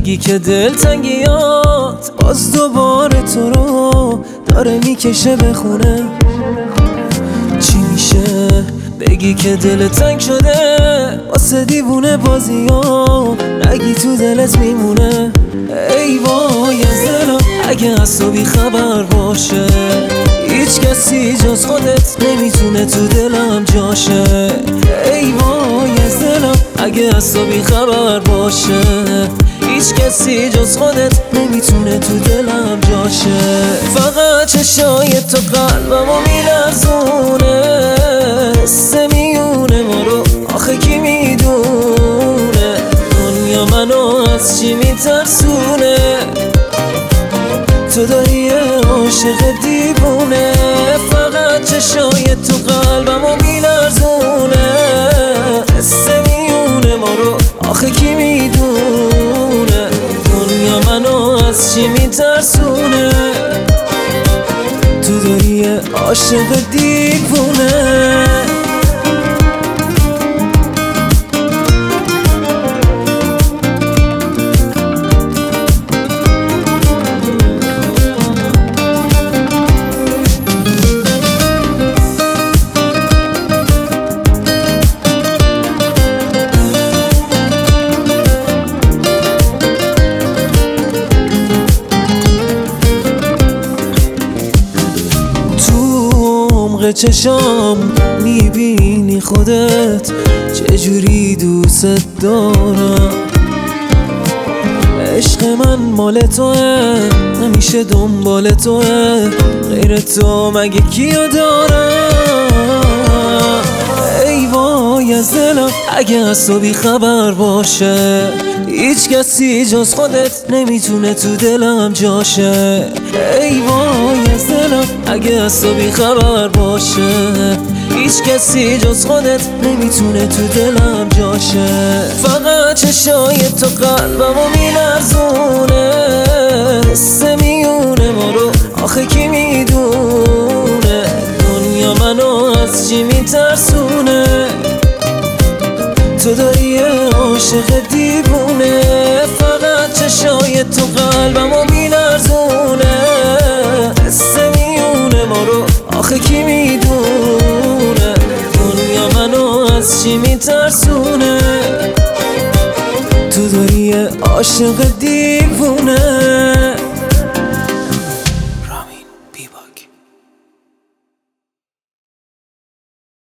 نگی که دلتنگیات باز دوباره تو رو داره میکشه به خونه. چی میشه بگی که دل تنگ شده واسه دیوونه بازیام، نگی تو دلت میمونه. ای وای از دلم اگه از تو بی خبر باشه، هیچ کسی جز خودت نمیتونه تو دلم جاشه. ای وای از دلم اگه از تو بی خبر باشه، هیچ کسی جز خودت نمیتونه تو دلم جاشه. فقط چشای تو قلبمو میلرزونه، حس میونه ما رو آخه کی میدونه، دنیا منو از چی میترسونه. تو داری عاشق دیوونه، فقط چشای تو قلبمو میلرزونه، حس میونه ما رو آخه کی میدونه، دنیا منو از چی میترسونه. تو داری عاشق دیوونه. چشام میبینی خودت چجوری دوست دارم، عشق من مال توه همیشه دنبال توه، غیر تو مگه کیو دارم. ای وای از دلم اگه از تو بی خبر باشه، هیچ کسی جز خودت نمیتونه تو دلم جاشه. ای وای از دلم اگه از تو بی خبر باشه، هیچ کسی جز خودت نمیتونه تو دلم جاشه. فقط چشای تو قلبمو میلرزونه، حس میونه ما رو آخه کی میدونه، دنیا منو از چی میترسونه. تو داری عاشق دیوونه، فقط چشای تو قلبمو میلرزونه، حس میونه ما رو آخه کی میدونه، دنیا منو از چی میترسونه. تو داری عاشق دیوونه.